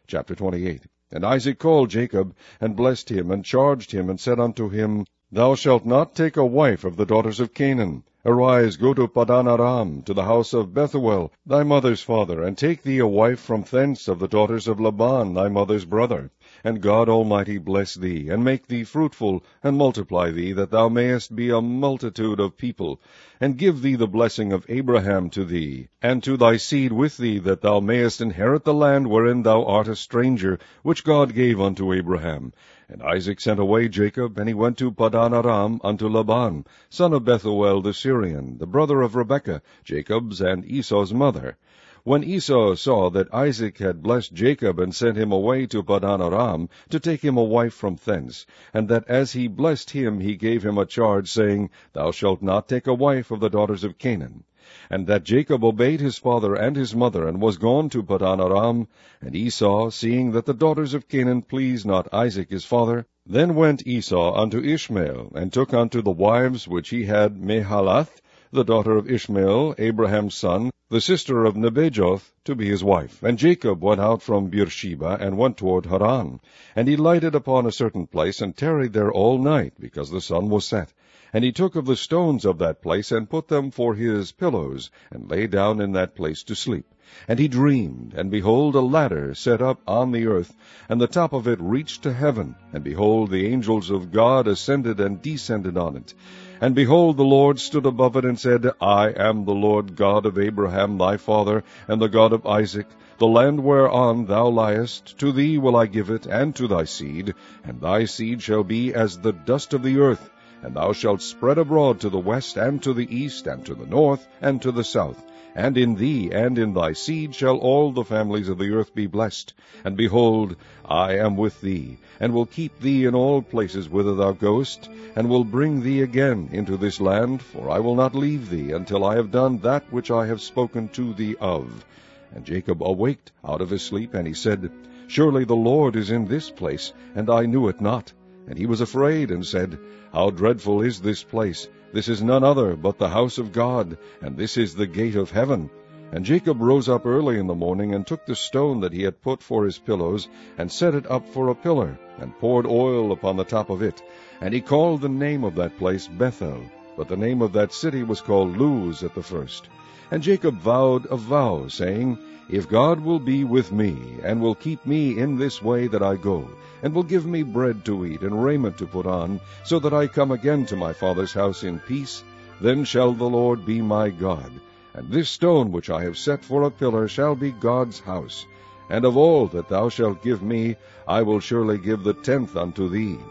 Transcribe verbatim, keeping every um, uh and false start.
Chapter twenty-eight. And Isaac called Jacob, and blessed him, and charged him, and said unto him, Thou shalt not take a wife of the daughters of Canaan. Arise, go to Padan Aram, to the house of Bethuel, thy mother's father, and take thee a wife from thence of the daughters of Laban, thy mother's brother. And God Almighty bless thee, and make thee fruitful, and multiply thee, that thou mayest be a multitude of people, and give thee the blessing of Abraham to thee, and to thy seed with thee, that thou mayest inherit the land wherein thou art a stranger, which God gave unto Abraham. And Isaac sent away Jacob, and he went to Padan Aram unto Laban, son of Bethuel the Syrian, the brother of Rebekah, Jacob's and Esau's mother. When Esau saw that Isaac had blessed Jacob, and sent him away to Padan Aram, to take him a wife from thence, and that as he blessed him he gave him a charge, saying, Thou shalt not take a wife of the daughters of Canaan, and that Jacob obeyed his father and his mother, and was gone to Padan Aram, and Esau, seeing that the daughters of Canaan pleased not Isaac his father, then went Esau unto Ishmael, and took unto the wives which he had Mahalath, the daughter of Ishmael, Abraham's son, the sister of Nebajoth, to be his wife. And Jacob went out from Beersheba, and went toward Haran. And he lighted upon a certain place, and tarried there all night, because the sun was set. And he took of the stones of that place, and put them for his pillows, and lay down in that place to sleep. And he dreamed, and behold, a ladder set up on the earth, and the top of it reached to heaven. And behold, the angels of God ascended and descended on it. And behold, the Lord stood above it, and said, I am the Lord God of Abraham thy father, and the God of Isaac. The land whereon thou liest, to thee will I give it, and to thy seed, and thy seed shall be as the dust of the earth. And thou shalt spread abroad to the west, and to the east, and to the north, and to the south. And in thee and in thy seed shall all the families of the earth be blessed. And behold, I am with thee, and will keep thee in all places whither thou goest, and will bring thee again into this land, for I will not leave thee until I have done that which I have spoken to thee of. And Jacob awaked out of his sleep, and he said, Surely the Lord is in this place, and I knew it not. And he was afraid, and said, How dreadful is this place! This is none other but the house of God, and this is the gate of heaven. And Jacob rose up early in the morning, and took the stone that he had put for his pillows, and set it up for a pillar, and poured oil upon the top of it. And he called the name of that place Bethel, but the name of that city was called Luz at the first. And Jacob vowed a vow, saying, If God will be with me, and will keep me in this way that I go, and will give me bread to eat, and raiment to put on, so that I come again to my father's house in peace, then shall the Lord be my God. And this stone which I have set for a pillar shall be God's house. And of all that thou shalt give me, I will surely give the tenth unto thee.